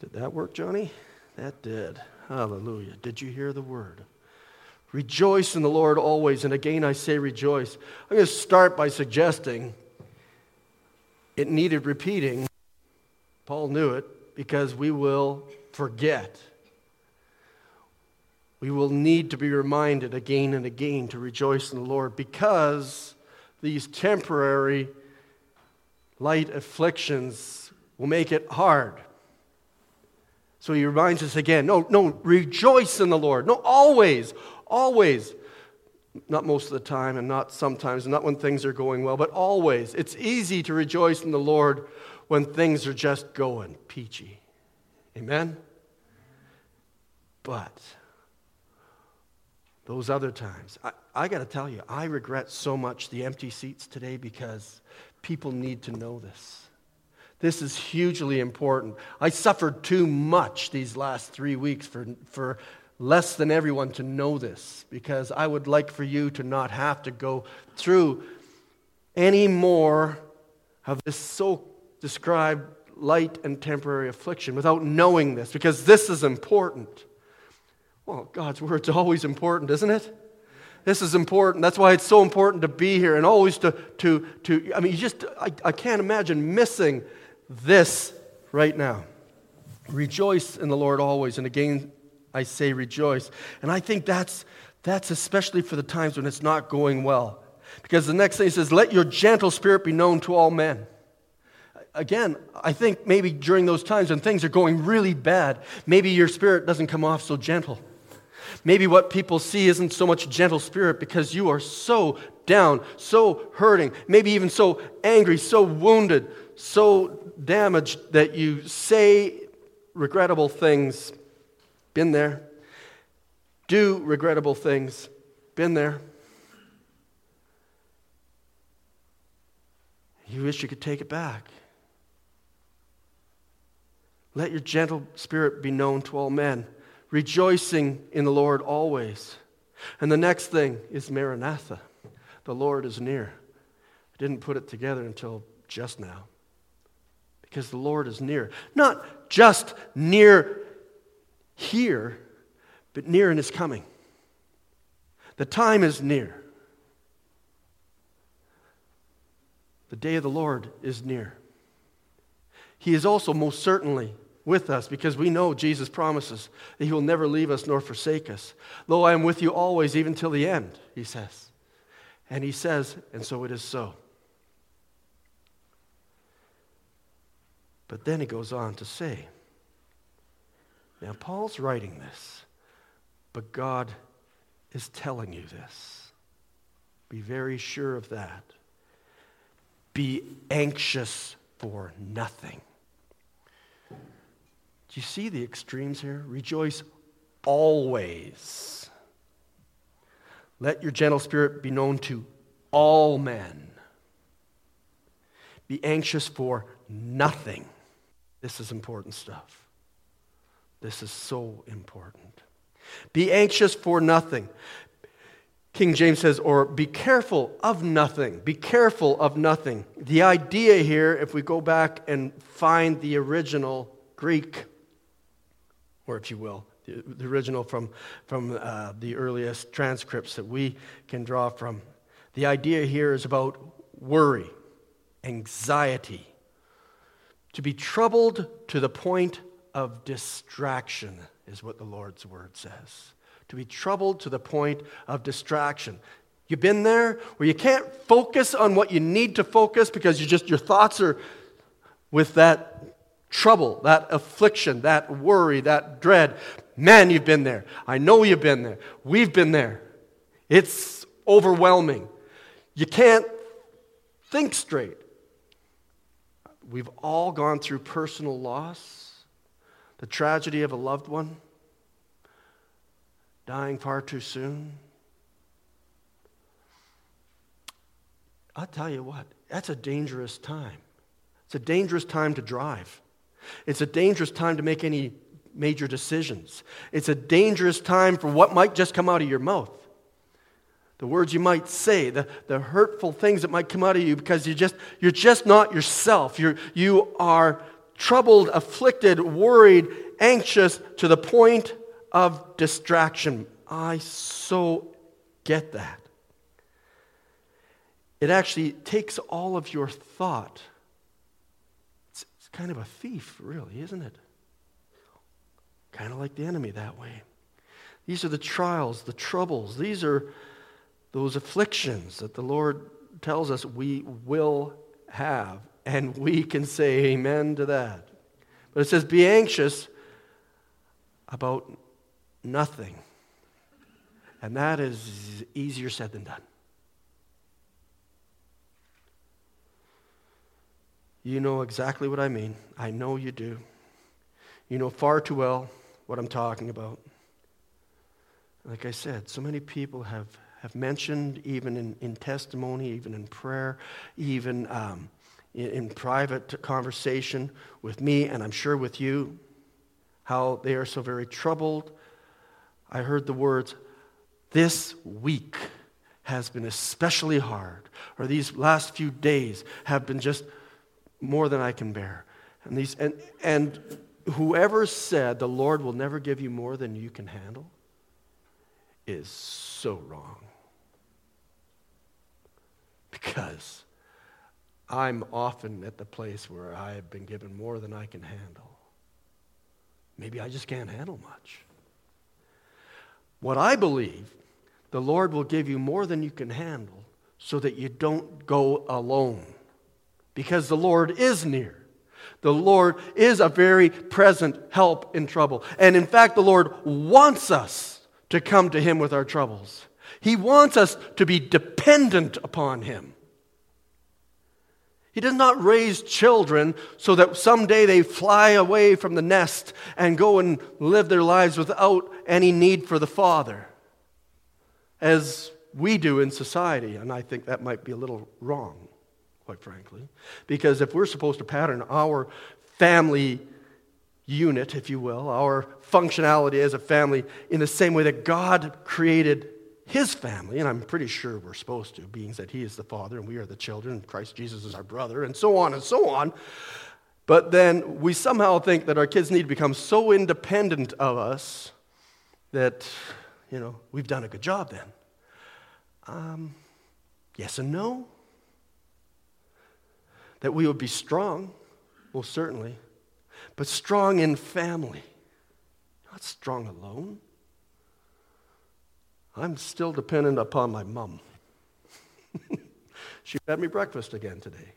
Did that work, Johnny? That did. Hallelujah. Did you hear the word? Rejoice in the Lord always. And again, I say rejoice. I'm going to start by suggesting it needed repeating. Paul knew it because we will forget. We will need to be reminded again and again to rejoice in the Lord because these temporary light afflictions will make it hard. So he reminds us again, no, rejoice in the Lord. No, always. Not most of the time and not sometimes, not when things are going well, but always. It's easy to rejoice in the Lord when things are just going peachy. Amen? But those other times, I got to tell you, I regret so much the empty seats today because people need to know this. This is hugely important. I suffered too much these last 3 weeks for less than everyone to know this, because I would like for you to not have to go through any more of this so described light and temporary affliction without knowing this, because this is important. Well, God's word's always important, isn't it? This is important. That's why it's so important to be here and always I can't imagine missing this right now. Rejoice in the Lord always. And again, I say rejoice. And I think that's especially for the times when it's not going well. Because the next thing he says, let your gentle spirit be known to all men. Again, I think maybe during those times when things are going really bad, maybe your spirit doesn't come off so gentle. Maybe what people see isn't so much gentle spirit because you are so down, so hurting, maybe even so angry, so wounded, so damaged that you say regrettable things. Been there. Do regrettable things. Been there. You wish you could take it back. Let your gentle spirit be known to all men, rejoicing in the Lord always. And the next thing is Maranatha. The Lord is near. I didn't put it together until just now. Because the Lord is near. Not just near here, but near in His coming. The time is near. The day of the Lord is near. He is also most certainly with us because we know Jesus promises that He will never leave us nor forsake us. Lo, I am with you always, even till the end, He says. And He says, and so it is so. But then He goes on to say, now Paul's writing this, but God is telling you this. Be very sure of that. Be anxious for nothing. Do you see the extremes here? Rejoice always. Let your gentle spirit be known to all men. Be anxious for nothing. This is important stuff. This is so important. Be anxious for nothing. King James says, or be careful of nothing. Be careful of nothing. The idea here, if we go back and find the original Greek, or if you will, the original from the earliest transcripts that we can draw from, the idea here is about worry, anxiety, to be troubled to the point of distraction is what the Lord's word says. To be troubled to the point of distraction. You've been there where you can't focus on what you need to focus because your thoughts are with that trouble, that affliction, that worry, that dread. Man, you've been there. I know you've been there. We've been there. It's overwhelming. You can't think straight. We've all gone through personal loss, the tragedy of a loved one, dying far too soon. I'll tell you what, that's a dangerous time. It's a dangerous time to drive. It's a dangerous time to make any major decisions. It's a dangerous time for what might just come out of your mouth. The words you might say, the hurtful things that might come out of you because you're just not yourself. You are troubled, afflicted, worried, anxious to the point of distraction. I so get that. It actually takes all of your thought. It's kind of a thief, really, isn't it? Kind of like the enemy that way. These are the trials, the troubles. These are those afflictions that the Lord tells us we will have. And we can say amen to that. But it says, be anxious about nothing. And that is easier said than done. You know exactly what I mean. I know you do. You know far too well what I'm talking about. Like I said, so many people have mentioned, even in testimony, even in prayer, even in private conversation with me, and I'm sure with you, how they are so very troubled. I heard the words, this week has been especially hard, or these last few days have been just more than I can bear. And whoever said the Lord will never give you more than you can handle is so wrong. Because I'm often at the place where I have been given more than I can handle. Maybe I just can't handle much. What I believe, the Lord will give you more than you can handle so that you don't go alone. Because the Lord is near. The Lord is a very present help in trouble. And in fact, the Lord wants us to come to Him with our troubles. He wants us to be dependent upon Him. He does not raise children so that someday they fly away from the nest and go and live their lives without any need for the Father, as we do in society. And I think that might be a little wrong, quite frankly. Because if we're supposed to pattern our family unit, if you will, our functionality as a family in the same way that God created His family, and I'm pretty sure we're supposed to, being that He is the Father and we are the children, and Christ Jesus is our brother, and so on and so on. But then we somehow think that our kids need to become so independent of us that, we've done a good job then. Yes and no. That we would be strong, most certainly, but strong in family, not strong alone. I'm still dependent upon my mom. She fed me breakfast again today.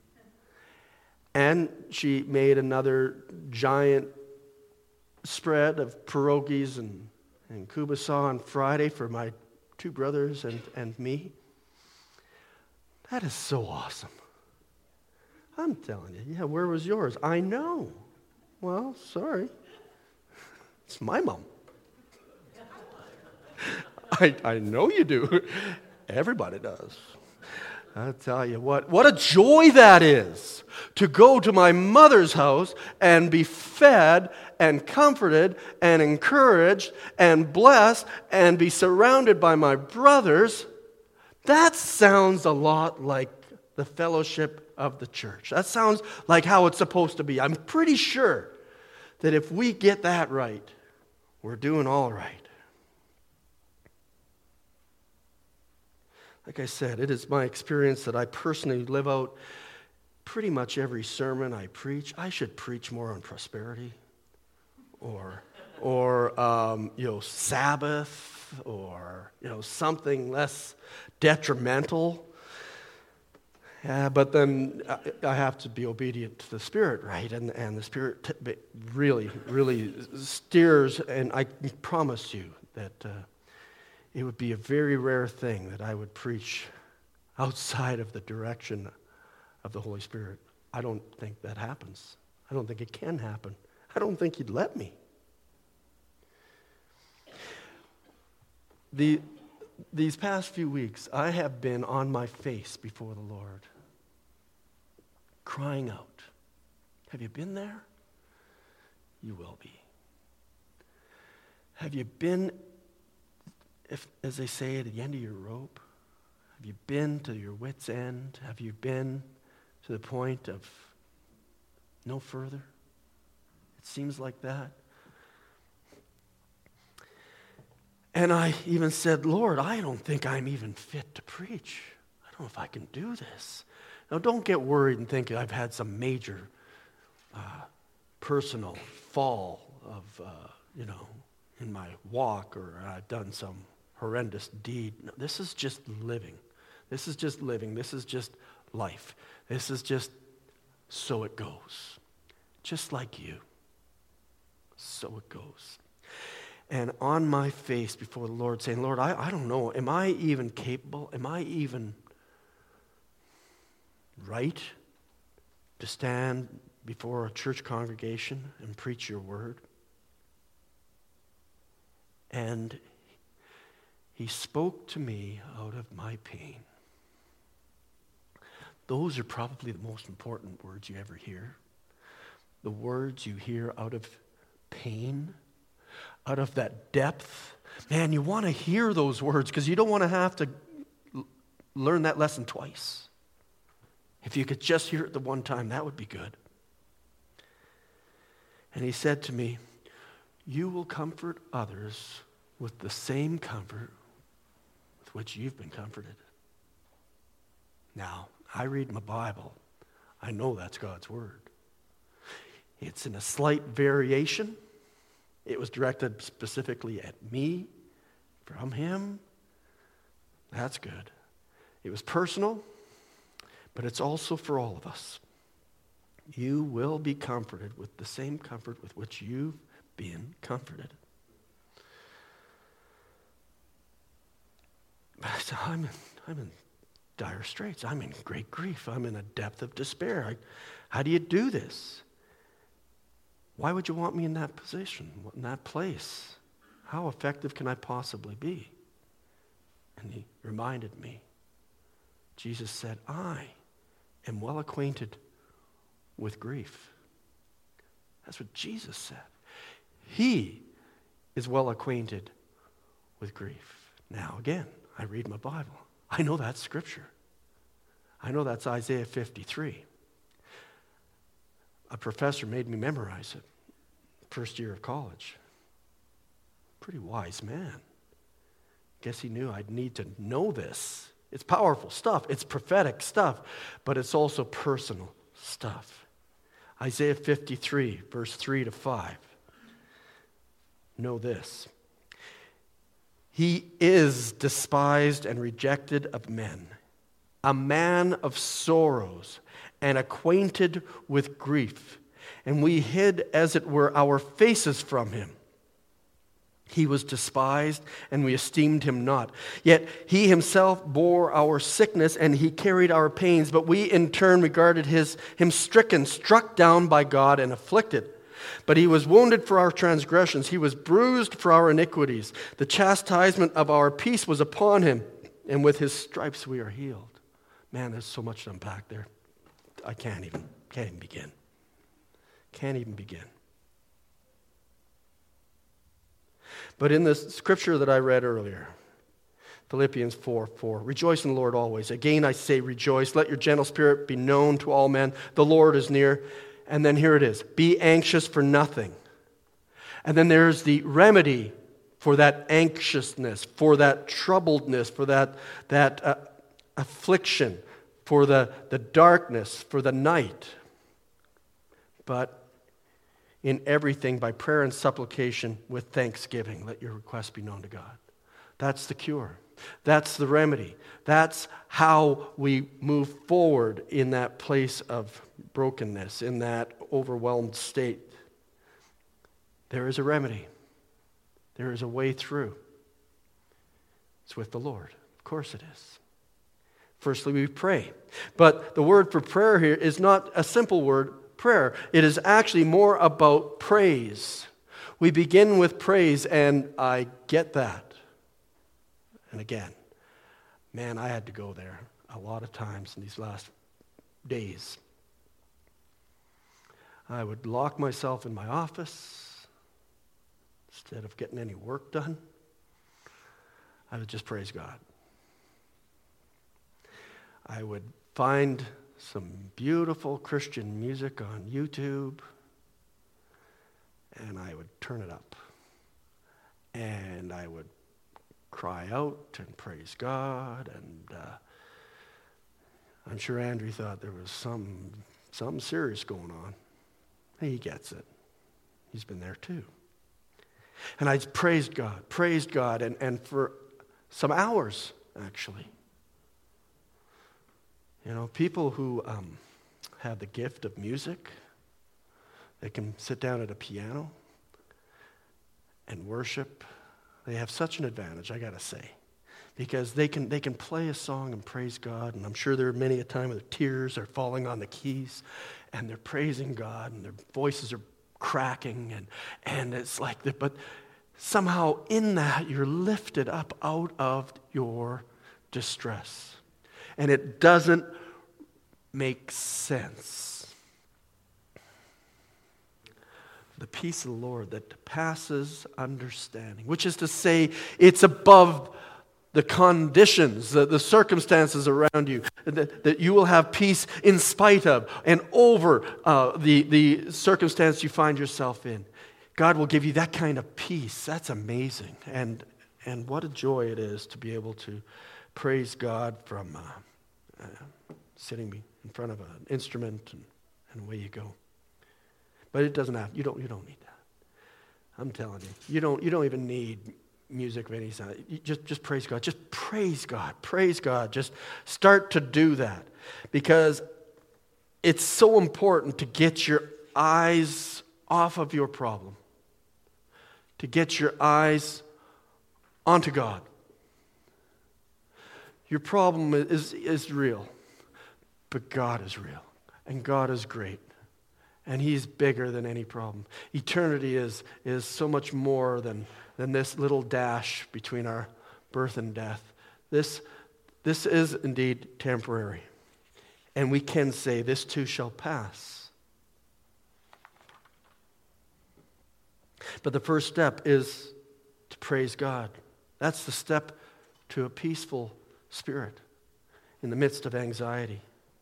And she made another giant spread of pierogies and kubasa on Friday for my two brothers and me. That is so awesome. I'm telling you, yeah, where was yours? I know. Well, sorry. It's my mom. I know you do. Everybody does. I'll tell you what a joy that is to go to my mother's house and be fed and comforted and encouraged and blessed and be surrounded by my brothers. That sounds a lot like the fellowship of the church. That sounds like how it's supposed to be. I'm pretty sure that if we get that right, we're doing all right. Like I said, it is my experience that I personally live out pretty much every sermon I preach. I should preach more on prosperity or Sabbath or, something less detrimental. But then I have to be obedient to the Spirit, right? And the Spirit really, really steers, and I promise you that it would be a very rare thing that I would preach outside of the direction of the Holy Spirit. I don't think that happens. I don't think it can happen. I don't think He'd let me. These past few weeks, I have been on my face before the Lord, crying out. Have you been there? You will be. Have you been, as they say, at the end of your rope? Have you been to your wit's end? Have you been to the point of No further. It seems like that. And I even said, Lord, I don't think I'm even fit to preach. I don't know if I can do this. Now, don't get worried and think I've had some major personal fall of, in my walk, or I've done some horrendous deed. No, this is just living. This is just living. This is just life. This is just so it goes. Just like you. So it goes. And on my face before the Lord, saying, Lord, I don't know. Am I even capable? Am I even right to stand before a church congregation and preach your word? And he spoke to me out of my pain. Those are probably the most important words you ever hear. The words you hear out of pain, out of that depth. Man, you want to hear those words because you don't want to have to learn that lesson twice. If you could just hear it the one time, that would be good. And he said to me, you will comfort others with the same comfort with which you've been comforted. Now, I read my Bible. I know that's God's word. It's in a slight variation. It was directed specifically at me, from him. That's good. It was personal, but it's also for all of us. You will be comforted with the same comfort with which you've been comforted. But I said, I'm in dire straits. I'm in great grief. I'm in a depth of despair. How do you do this? Why would you want me in that position, in that place? How effective can I possibly be? And he reminded me. Jesus said, I am well acquainted with grief. That's what Jesus said. He is well acquainted with grief. Now again, I read my Bible. I know that's Scripture. I know that's Isaiah 53. A professor made me memorize it. First year of college. Pretty wise man. Guess he knew I'd need to know this. It's powerful stuff. It's prophetic stuff. But it's also personal stuff. Isaiah 53, verse 3 to 5. Know this. He is despised and rejected of men, a man of sorrows and acquainted with grief. And we hid, as it were, our faces from him. He was despised, and we esteemed him not. Yet he himself bore our sickness, and he carried our pains. But we in turn regarded him stricken, struck down by God, and afflicted. But he was wounded for our transgressions. He was bruised for our iniquities. The chastisement of our peace was upon him, and with his stripes we are healed. Man, there's so much to unpack there. I can't even begin. Can't even begin. But in the scripture that I read earlier, Philippians 4:4, rejoice in the Lord always. Again I say rejoice. Let your gentle spirit be known to all men. The Lord is near. And then here it is. Be anxious for nothing. And then there's the remedy for that anxiousness, for that troubledness, for that affliction, for the darkness, for the night. But in everything, by prayer and supplication with thanksgiving, let your requests be known to God. That's the cure. That's the remedy. That's how we move forward in that place of brokenness, in that overwhelmed state. There is a remedy. There is a way through. It's with the Lord. Of course it is. Firstly, we pray. But the word for prayer here is not a simple word, prayer. It is actually more about praise. We begin with praise, and I get that. And again, man, I had to go there a lot of times in these last days. I would lock myself in my office instead of getting any work done. I would just praise God. I would find some beautiful Christian music on YouTube, and I would turn it up. And I would cry out and praise God, and I'm sure Andrew thought there was something serious going on. He gets it. He's been there too. And I praised God, and for some hours, actually. You know, people who have the gift of music, they can sit down at a piano and worship. They have such an advantage, I got to say, because they can play a song and praise God, and I'm sure there are many a time where the tears are falling on the keys, and they're praising God, and their voices are cracking, and it's like that. But somehow in that, you're lifted up out of your distress, and it doesn't make sense. The peace of the Lord that passes understanding, which is to say, it's above the conditions, the circumstances around you, that you will have peace in spite of and over the circumstance you find yourself in. God will give you that kind of peace. That's amazing. And what a joy it is to be able to praise God from sitting in front of an instrument, and away you go. But it doesn't have. You don't need that. I'm telling you, you don't even need music of any kind. You just praise God. Just praise God. Praise God. Just start to do that, because it's so important to get your eyes off of your problem, to get your eyes onto God. Your problem is real, but God is real, and God is great. And He's bigger than any problem. Eternity is so much more than this little dash between our birth and death. This is indeed temporary. And we can say, this too shall pass. But the first step is to praise God. That's the step to a peaceful spirit in the midst of anxiety.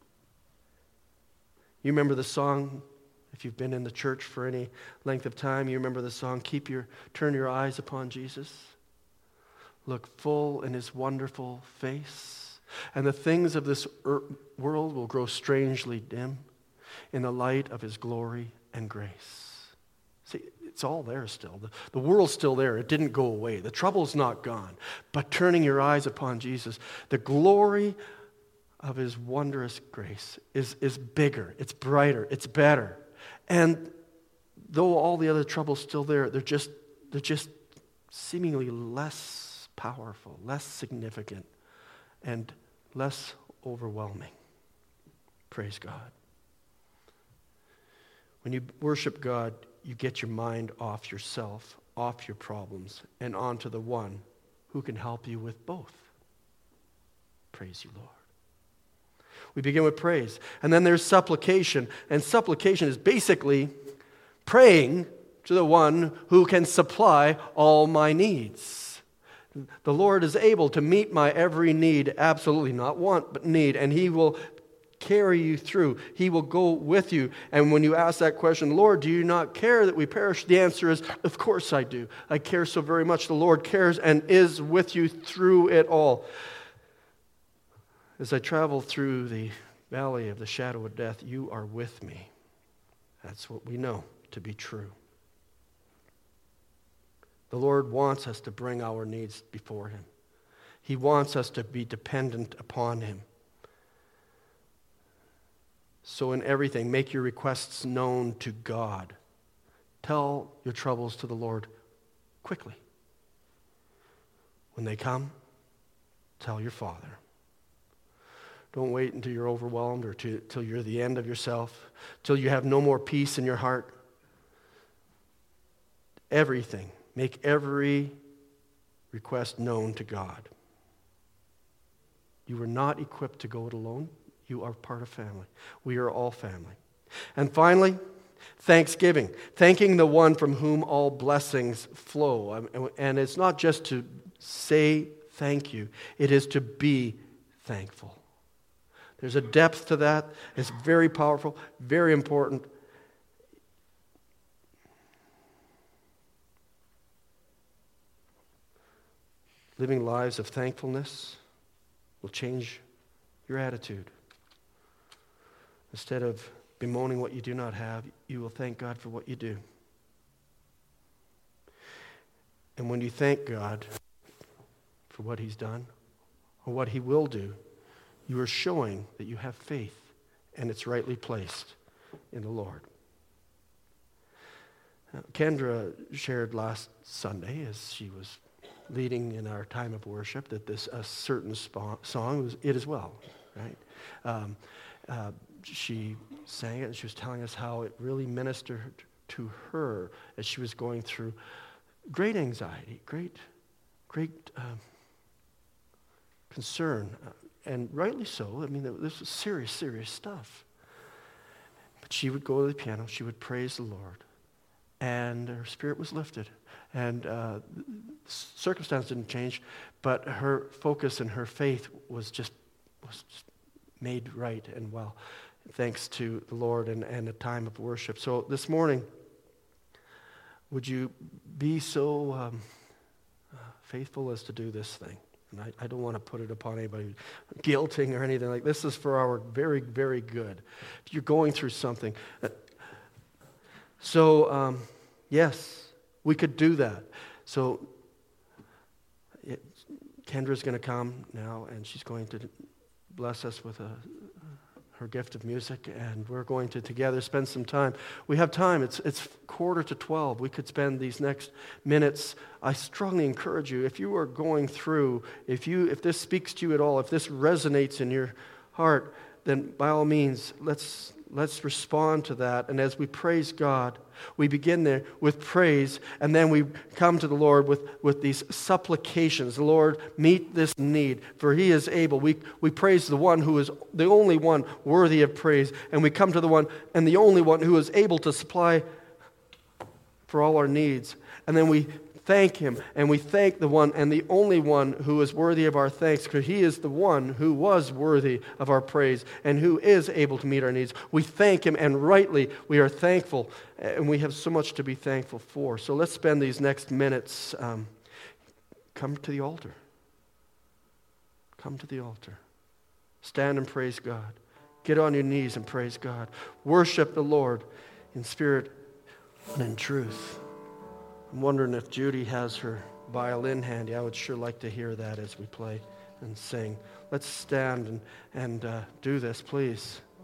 You remember the song? If you've been in the church for any length of time, you remember the song, Turn Your Eyes Upon Jesus. Look full in His wonderful face, and the things of this world will grow strangely dim in the light of His glory and grace. See, it's all there still. The world's still there. It didn't go away. The trouble's not gone. But turning your eyes upon Jesus, the glory of His wondrous grace is bigger, it's brighter, it's better. And though all the other trouble's still there, they're just seemingly less powerful, less significant, and less overwhelming. Praise God. When you worship God, you get your mind off yourself, off your problems, and onto the one who can help you with both. Praise you, Lord. We begin with praise. And then there's supplication. And supplication is basically praying to the one who can supply all my needs. The Lord is able to meet my every need, absolutely not want, but need. And He will carry you through. He will go with you. And when you ask that question, Lord, do you not care that we perish? The answer is, of course I do. I care so very much. The Lord cares and is with you through it all. As I travel through the valley of the shadow of death, you are with me. That's what we know to be true. The Lord wants us to bring our needs before Him. He wants us to be dependent upon Him. So in everything, make your requests known to God. Tell your troubles to the Lord quickly. When they come, tell your Father. Don't wait until you're overwhelmed or till you're at the end of yourself, till you have no more peace in your heart. Everything, make every request known to God. You were not equipped to go it alone. You are part of family. We are all family. And finally, thanksgiving. Thanking the one from whom all blessings flow. And it's not just to say thank you. It is to be thankful. There's a depth to that. It's very powerful, very important. Living lives of thankfulness will change your attitude. Instead of bemoaning what you do not have, you will thank God for what you do. And when you thank God for what He's done or what He will do, you are showing that you have faith and it's rightly placed in the Lord. Kendra shared last Sunday as she was leading in our time of worship that this a certain song was it as well, right? She sang it and she was telling us how it really ministered to her as she was going through great anxiety, great concern, and rightly so. I mean, this was serious stuff. But she would go to the piano, she would praise the Lord, and her spirit was lifted. And circumstance didn't change, but her focus and her faith was just made right and well, thanks to the Lord and a time of worship. So this morning, would you be so faithful as to do this thing? And I don't want to put it upon anybody, guilting or anything like this. This is for our very, very good. If you're going through something. So, yes, we could do that. So, Kendra's going to come now, and she's going to bless us with her gift of music, and we're going to together spend some time. We have time. It's 11:45. We could spend these next minutes. I strongly encourage you, if you are going through, if this speaks to you at all, if this resonates in your heart, then by all means, let's respond to that. And as we praise God, we begin there with praise, and then we come to the Lord with these supplications. The Lord, meet this need, for He is able. We praise the one who is the only one worthy of praise, and we come to the one and the only one who is able to supply for all our needs. And then we thank Him, and we thank the one and the only one who is worthy of our thanks, because He is the one who was worthy of our praise and who is able to meet our needs. We thank Him, and rightly we are thankful, and we have so much to be thankful for. So let's spend these next minutes. Come to the altar. Come to the altar. Stand and praise God. Get on your knees and praise God. Worship the Lord in spirit and in truth. I'm wondering if Judy has her violin handy. I would sure like to hear that as we play and sing. Let's stand and do this, please.